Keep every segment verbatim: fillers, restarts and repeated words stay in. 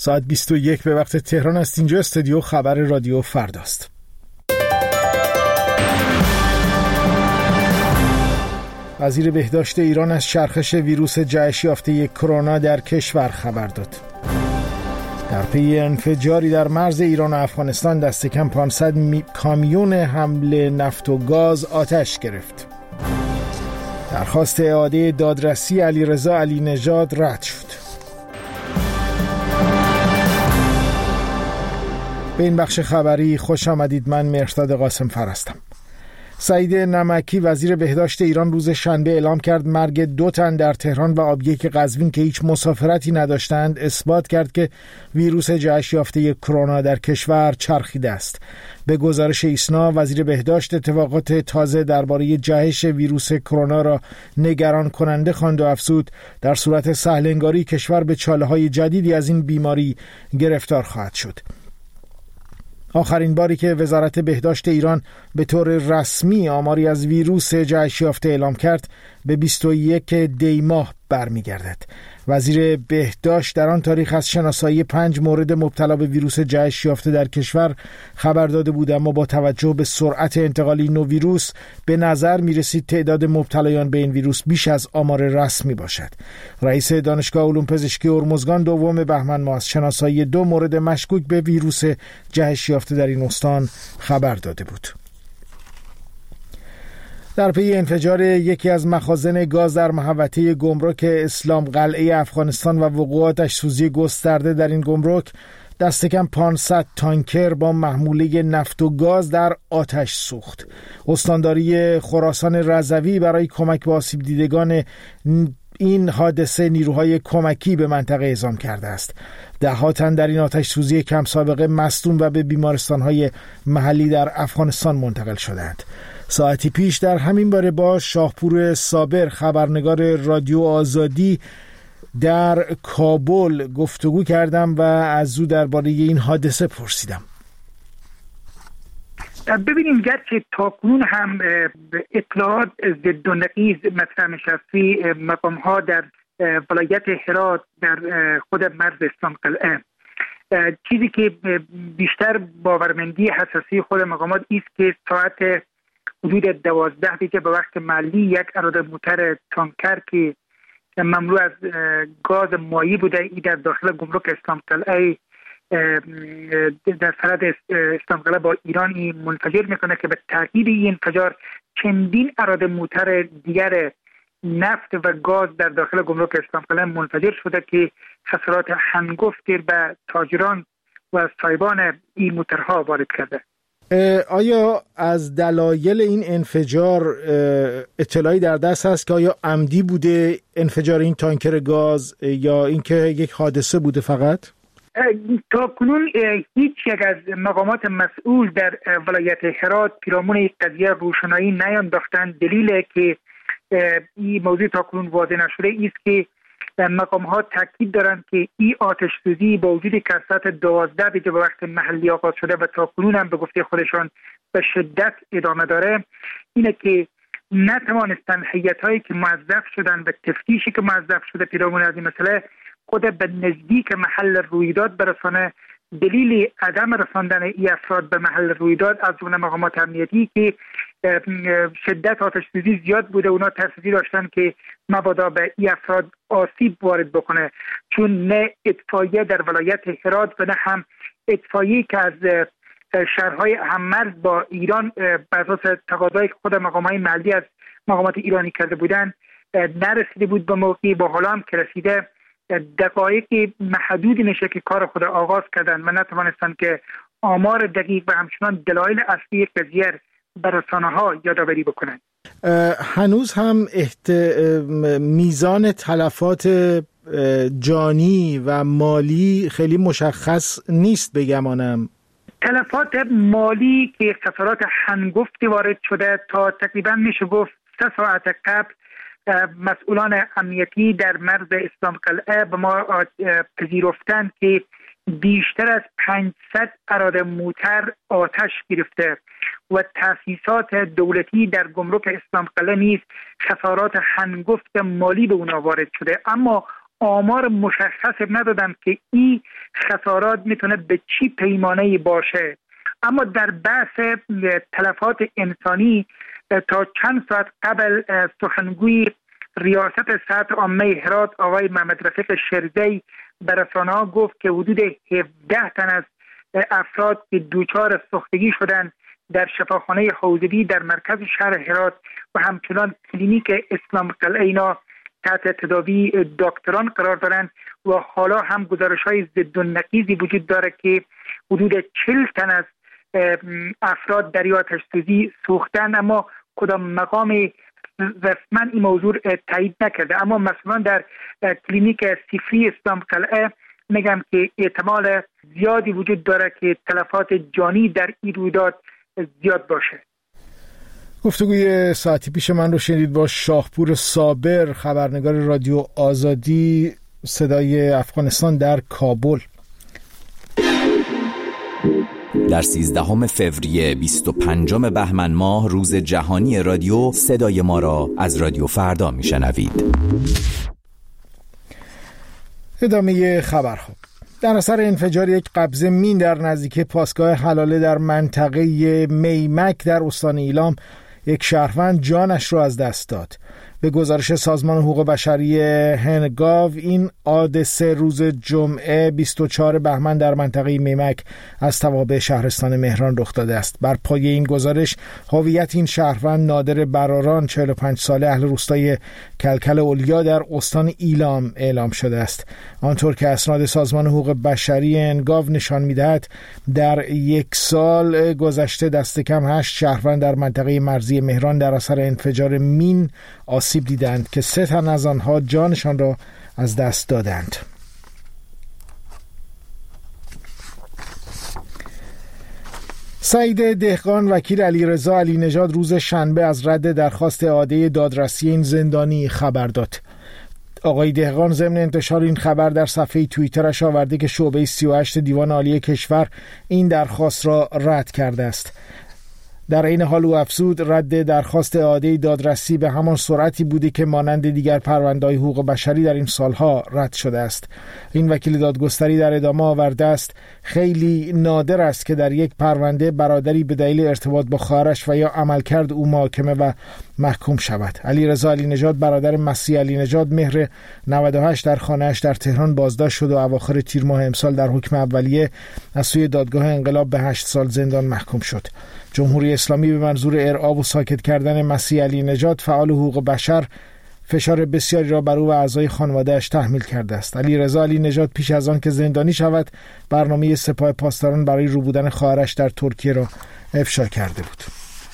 ساعت بیست و یک به وقت تهران است. اینجا استودیو خبر رادیو فرداست. وزیر بهداشت ایران از چرخش ویروس جهش یافته کرونا در کشور خبر داد. در پی انفجاری در مرز ایران و افغانستان دست کم پانصد می... کامیون حمل نفت و گاز آتش گرفت. درخواست اعاده دادرسی علیرضا علی نژاد رد شد. به این بخش خبری خوش آمدید. من مهرداد قاسم فر هستم. سعید نمکی وزیر بهداشت ایران روز شنبه اعلام کرد مرگ دو تن در تهران و آبیک قزوین که هیچ مسافرتی نداشتند اثبات کرد که ویروس جهش یافته کرونا در کشور چرخیده است. به گزارش ایسنا وزیر بهداشت اتفاقات تازه درباره جهش ویروس کرونا را نگران کننده خواند و افزود در صورت سهل‌انگاری کشور به چاله‌های جدیدی از این بیماری گرفتار خواهد شد. آخرین باری که وزارت بهداشت ایران به طور رسمی آماری از ویروس جهش یافته اعلام کرد به بیست و یک دی ماه برمیگردد. وزیر بهداشت در آن تاریخ از شناسایی پنج مورد مبتلا به ویروس جهش یافته در کشور خبر داده بود، اما با توجه به سرعت انتقال این نوع ویروس به نظر می رسید تعداد مبتلایان به این ویروس بیش از آمار رسمی باشد. رئیس دانشگاه علوم پزشکی هرمزگان دوم بهمن ماه از شناسایی دو مورد مشکوک به ویروس جهش یافته در این استان خبر داده بود. در پی انفجار یکی از مخازن گاز در محوطه گمرک اسلام قلعه افغانستان و وقوع آتش سوزی گسترده در این گمرک دست کم پانصد تانکر با محموله نفت و گاز در آتش سوخت. استانداری خراسان رضوی برای کمک به آسیب دیدگان این حادثه نیروهای کمکی به منطقه اعزام کرده است. ده ها تن در این آتش سوزی کم سابقه مصدوم و به بیمارستان‌های محلی در افغانستان منتقل شدند. ساعتی پیش در همین باره با شاهپور صابر خبرنگار رادیو آزادی در کابل گفتگو کردم و از او درباره این حادثه پرسیدم. ببینیم گرچه تاکنون هم اطلاعات ضد و نقیض مطرح نشستی مقام ها در ولایت هرات در خود مرز اسلام قلعه، چیزی که بیشتر باورمندی حساسی خود مقامات است که ساعت حدود دوازده دیگه به وقت محلی یک اراده موتر تانکر که مملو از گاز مایع بوده ای در داخل گمرک اسلام قلعه در سرحد اسلام قلعه با ایرانی منفجر میکنه که به تاکید این انفجار چندین اراده موتر دیگر نفت و گاز در داخل گمرک اسلام قلعه منفجر شده که خسارات هنگفتی به تاجران و صاحبان این موترها وارد کرده. آیا از دلایل این انفجار اطلاعی در دست هست که آیا عمدی بوده انفجار این تانکر گاز یا اینکه یک حادثه بوده فقط؟ تا کنون هیچ یک از مقامات مسئول در ولایت هرات پیرامون این قضیه روشنایی نینداختند. دلیل که این موضوع تا کنون واضح نشده است که مقام ها تاکید دارند که این آتش سوزی با وجود کثرت دوازده دیگه به وقت محلی آغاز شده و تا کنون هم به گفته خودشان به شدت ادامه داره، اینه که نتوانستند هیئت‌هایی که موظف شدن به تفتیشی که موظف شده پیرامون از این مسئله خود به نزدیک محل رویداد برسانه. دلیل عدم رساندن این افراد به محل رویداد از جمله مقامات امنیتی که شدت آتش سوزی زیاد بوده، اونا ترسیدی داشتن که مبادا به این افراد آسیب وارد بکنه، چون نه اطفائیه در ولایت هرات و نه هم اطفائیه که از شهرهای هممرز با ایران بر اساس تقاضای خود مقامات محلی از مقامات ایرانی کرده بودن نرسیده بود به موقعی. با حالا هم که رسیده دقایق محدودی نشه که کار خود آغاز کردن و نتوانستن که آمار دقیق و همچنان دلایل اصلی قضیه بر رسانه‌ها یادآوری بکنن. هنوز هم احت... میزان تلفات جانی و مالی خیلی مشخص نیست بگمانم. تلفات مالی که خسارات هنگفتی وارد شده تا تقریبا میشه گفت سه ساعت قبل مسئولان امنیتی در مرز اسلام قلعه به ما پذیرفتند که بیشتر از پانصد اراده موتر آتش گرفته و تأسیسات دولتی در گمرک اسلام قلعه نیز خسارات هنگفت مالی به اونا وارد شده. اما آمار مشخص ندادم که این خسارات میتونه به چی پیمانه باشه، اما در بحث تلفات انسانی تا چند ساعت قبل سخنگوی ریاست صحت عامه هرات آقای محمد رفیق شرزی به رسانه‌ها گفت که حدود هفده تن از افراد که دچار سوختگی شدن در شفاخانه حوضوی در مرکز شهر هرات و همچنان کلینیک اسلام قلعه اینا تحت تداوی دکتران قرار دارند و حالا هم گزارش‌های ضد و نقیضی وجود داره که حدود چهل تن از افراد در آتش سوزی سوختن، اما کدام مقام رسما این موضوع تایید نکرده. اما مثلا در کلینیک سیفری اسلام قلعه میگم که احتمال زیادی وجود داره که تلفات جانی در این رویداد زیاد باشه. گفتگوی ساعتی پیش من رو شنید با شاهپور صابر، خبرنگار رادیو آزادی صدای افغانستان در کابل. در سیزدهم فوریه بیست و پنجم بهمن ماه روز جهانی رادیو، صدای ما را از رادیو فردا میشنوید. ادامه خبرها. در اثر انفجار یک قبضه مین در نزدیکی پاسگاه حلاله در منطقه میمک در استان ایلام، یک شهروند جانش را از دست داد. به گزارش سازمان حقوق بشری هنگاو، این حادثه روز جمعه بیست و چهارم بهمن در منطقه میمک از توابع شهرستان مهران رخ داده است. بر پایه این گزارش، هویت این شهروند نادر براران، چهل و پنج ساله، اهل روستای کلکل اولیا در استان ایلام اعلام شده است. آنطور که اسناد سازمان حقوق بشری هنگاو نشان می‌دهد، در یک سال گذشته دست کم هشت شهروند در منطقه مرزی مهران در اثر انفجار مین آسیب دیدند که سه تن از آنها جانشان را از دست دادند. سعید دهقان، وکیل علیرضا علی نژاد، روز شنبه از رد درخواست اعاده دادرسی این زندانی خبر داد. آقای دهقان ضمن انتشار این خبر در صفحه توییترش آورده که شعبه سی و هشت دیوان عالی کشور این درخواست را رد کرده است. در این حال او افزود رد درخواست اعاده دادرسی به همان سرعتی بوده که مانند دیگر پرونده‌های حقوق بشری در این سالها رد شده است. این وکیل دادگستری در ادامه آورده است خیلی نادر است که در یک پرونده برادری به دلیل ارتباط با خواهرش و یا عملکرد او محاکمه و محکوم شود. علیرضا علی نژاد، برادر مسیح علی نژاد، مهر نود و هشت در خانه‌اش در تهران بازداشت شد و اواخر تیر ماه امسال در حکم اولیه از سوی دادگاه انقلاب به هشت سال زندان محکوم شد. جمهوری اسلامی به منظور ارعاب و ساکت کردن مسیح علی نژاد، فعال حقوق بشر، فشار بسیاری را بر او و اعضای خانواده‌اش تحمیل کرده است. علیرضا علی نژاد پیش از آن که زندانی شود، برنامه سپاه پاسداران برای روبودن خواهرش در ترکیه را افشا کرده بود.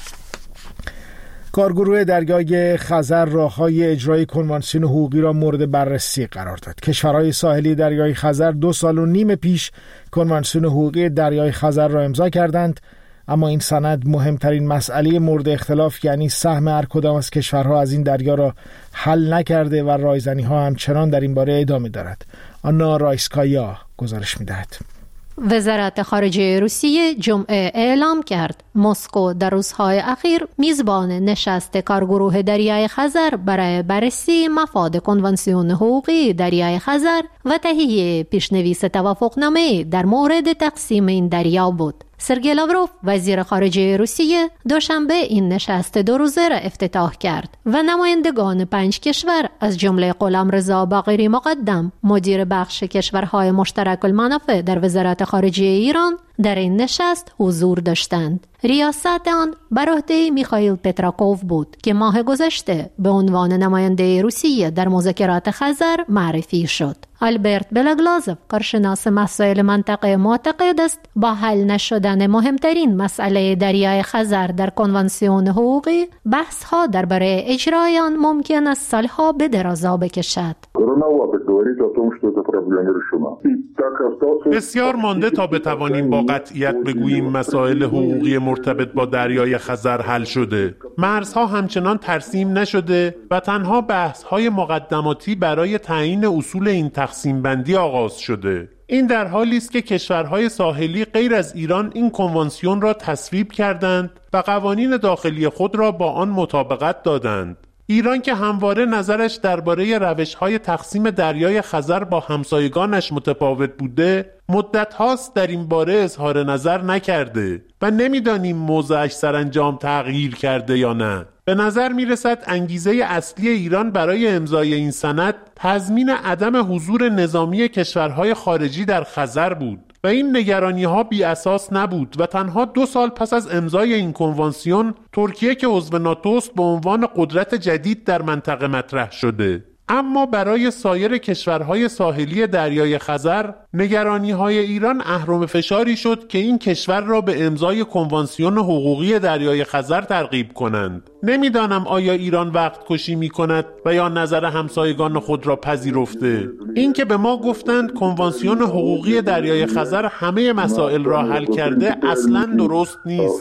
کارگروه دریای خزر راه‌های اجرای کنوانسیون حقوقی را مورد بررسی قرار داد. کشورهای ساحلی دریای خزر دو سال و نیم پیش کنوانسیون حقوقی دریای خزر را امضا کردند، اما این سند مهمترین مسئله مورد اختلاف، یعنی سهم هر کدام از کشورها از این دریا را حل نکرده و رایزنی‌ها همچنان در این باره ادامه دارد. آنا رایسکایا گزارش می‌دهد. وزارت خارجه روسیه جمعه اعلام کرد مسکو در روزهای اخیر میزبان نشست کارگروه دریای خزر برای بررسی مفاد کنوانسیون حقوقی دریای خزر و تهیه پیشنویس توافقنامه در مورد تقسیم این دریا بود. سرگئی لاوروف، وزیر خارجه روسیه، دوشنبه این نشست دو روزه را افتتاح کرد و نمایندگان پنج کشور از جمله غلامرضا باقری مقدم، مدیر بخش کشورهای مشترک المنافع در وزارت خارجه ایران، در این نشست حضور داشتند. ریاست آن بر عهده میخائیل پتراکوف بود که ماه گذشته به عنوان نماینده روسیه در مذاکرات خزر معرفی شد. آلبرت بلاگلازوف، کارشناس مسائل منطقه، معتقد است با حل نشدن مهمترین مسئله دریای خزر در کنوانسیون حقوقی، بحث ها درباره اجرای آن ممکن است سالها به درازا بکشد. بسیار مانده تا بتوانیم با قطعیت بگوییم مسائل حقوقی مرتبط با دریای خزر حل شده. مرزها همچنان ترسیم نشده و تنها بحث‌های مقدماتی برای تعیین اصول این تقسیم بندی آغاز شده. این در حالی است که کشورهای ساحلی غیر از ایران این کنوانسیون را تصویب کردند و قوانین داخلی خود را با آن مطابقت دادند. ایران که همواره نظرش درباره روش‌های تقسیم دریای خزر با همسایگانش متفاوت بوده، مدت هاست در این باره اظهار نظر نکرده و نمیدانیم موضعش سرانجام تغییر کرده یا نه. به نظر می رسد انگیزه اصلی ایران برای امضای این سند تضمین عدم حضور نظامی کشورهای خارجی در خزر بود و این نگرانی ها بی اساس نبود و تنها دو سال پس از امضای این کنوانسیون ترکیه که عضو ناتوست به عنوان قدرت جدید در منطقه مطرح شده. اما برای سایر کشورهای ساحلی دریای خزر نگرانی‌های ایران اهرم فشاری شد که این کشور را به امضای کنوانسیون حقوقی دریای خزر ترغیب کنند. نمیدانم آیا ایران وقت کشی می‌کند و یا نظر همسایگان خود را پذیرفته. این که به ما گفتند کنوانسیون حقوقی دریای خزر همه مسائل را حل کرده اصلاً درست نیست.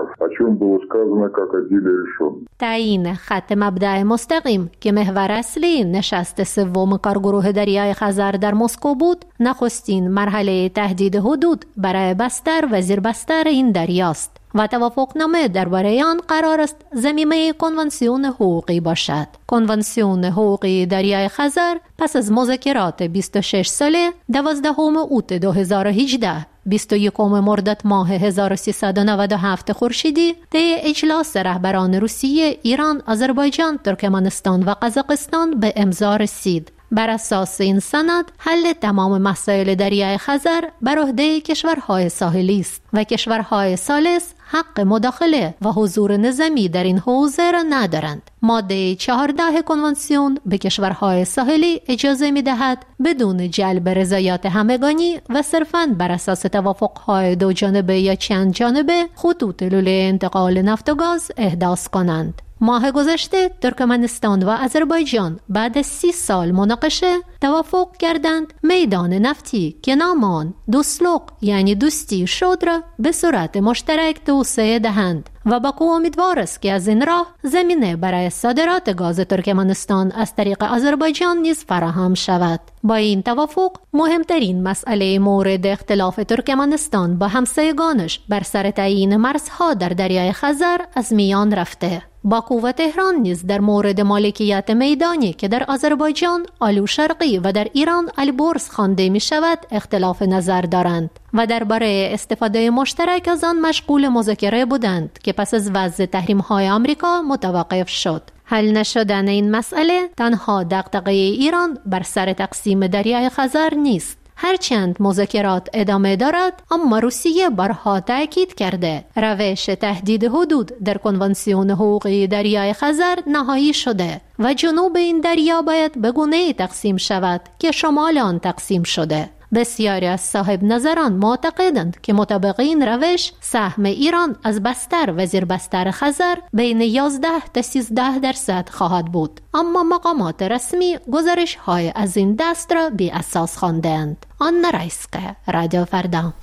تعیین خط مبدأ مستقیم که محور اصلی نشست سوم کارگروه دریای خزر در مسکو بود، نخستین مرحله تهدید حدود برای بستر و زیربستر این دریاست و توافقنامه درباره آن قرار است ضمیمه کنوانسیون حقوقی باشد. کنوانسیون حقوقی دریای خزر پس از مذاکرات بیست و شش ساله دوازدهم اوت دو هزار و هجده بیست و یکم مرداد ماه هزار و سیصد و نود و هفت خورشیدی طی اجلاس رهبران روسیه، ایران، آذربایجان، ترکمنستان و قزاقستان به امضا رسید. بر اساس این سند حل تمام مسائل دریای خزر بر عهده کشورهای ساحلی است و کشورهای ثالث حق مداخله و حضور نظامی در این حوزه را ندارند. ماده چهارده کنوانسیون به کشورهای ساحلی اجازه می‌دهد بدون جلب رضایت همگانی و صرفاً بر اساس توافق‌های دو جانبه یا چند جانبه خطوط لوله انتقال نفت و گاز احداث کنند. ماه گذشته ترکمنستان و آذربایجان بعد از سی سال مناقشه توافق کردند میدان نفتی که نام آن دوسلوق یعنی دوستی شد را به صورت مشترک توسعه دهند و باکو امیدوار است که از این راه زمینه برای صادرات گاز ترکمنستان از طریق آذربایجان نیز فراهم شود. با این توافق مهمترین مسئله مورد اختلاف ترکمنستان با همسایگانش بر سر تعیین مرزها در دریای خزر از میان رفته. باکو و تهران نیز در مورد مالکیت میدانی که در آذربایجان آلو شرقی و در ایران البرز خوانده می شود اختلاف نظر دارند و درباره استفاده مشترک از آن مشغول مذاکره بودند که پس از وضع تحریم‌های آمریکا متوقف شد. حل نشدن این مسئله تنها دغدغه ایران بر سر تقسیم دریای خزر نیست. هرچند مذاکرات ادامه دارد، اما روسیه بارها تاکید کرده روش تهدید حدود در کنوانسیون حقوقی دریای خزر نهایی شده و جنوب این دریا باید به گونه‌ای تقسیم شود که شمال آن تقسیم شده. بسیاری از صاحب نظران معتقدند که مطابق این روش سهم ایران از بستر و زیربستر خزر بین یازده تا سیزده درصد خواهد بود، اما مقامات رسمی گزارش های از این دست را بی اساس خواندند. آن رایسکه، رادیو فردا.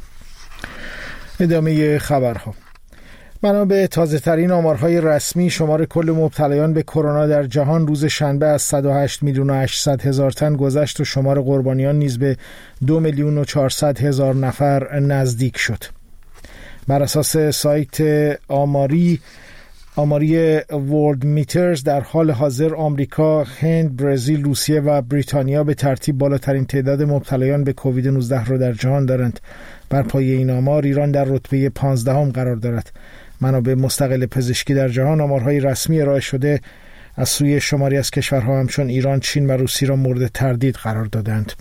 ادامه خبرها. بنا به تازه ترین آمارهای رسمی، شمار کل مبتلایان به کرونا در جهان روز شنبه از صد و هشت میلیون و هشتصد هزار تن گذشت و شمار قربانیان نیز به دو میلیون و چهارصد هزار نفر نزدیک شد. بر اساس سایت آماری آماری ورلد میترز، در حال حاضر آمریکا، هند، برزیل، روسیه و بریتانیا به ترتیب بالاترین تعداد مبتلایان به کووید نوزده را در جهان دارند. بر پایه این آمار ایران در رتبه پانزدهم قرار دارد. منابع مستقل پزشکی در جهان آمارهای رسمی ارائه شده از سوی شماری از کشورها همچون ایران، چین و روسیه را مورد تردید قرار دادند.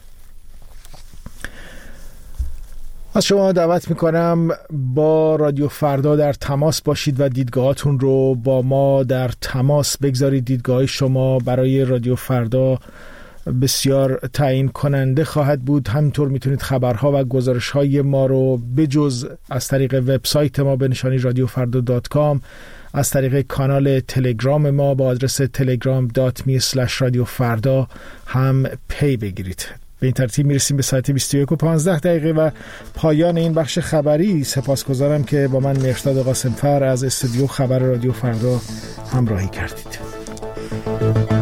از شما دعوت میکنم با رادیو فردا در تماس باشید و دیدگاهاتون رو با ما در تماس بگذارید. دیدگاه شما برای رادیو فردا بسیار تعیین کننده خواهد بود. همینطور میتونید خبرها و گزارش‌های ما رو بجز از طریق وبسایت ما به نشانی رادیو فردا دات کام از طریق کانال تلگرام ما با آدرس تلگرام دات می اسلش رادیو فردا هم پی بگیرید. به این ترتیب میرسیم به ساعت بیست و یک و پانزده دقیقه و پایان این بخش خبری. سپاسگزارم که با من مهرداد قاسمفر از استودیو خبر رادیو فردا همراهی کردید.